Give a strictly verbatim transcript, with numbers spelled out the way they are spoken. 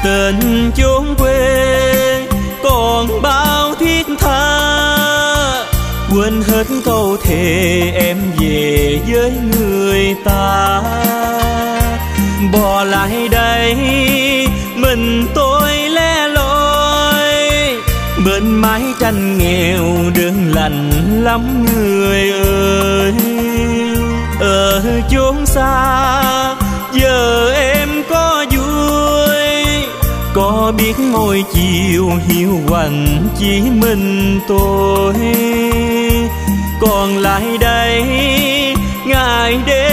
Tình chốn quê còn bao thiết tha, quên hết câu thề em về với người ta. Bỏ lại đây mình tôi lẻ loi, bên mái tranh nghèo đơn lành lắm người ơi. Ở chốn xa giờ em có vui, có biết mỗi chiều hiu quạnh chỉ mình tôi. Còn lại đây ngày đêm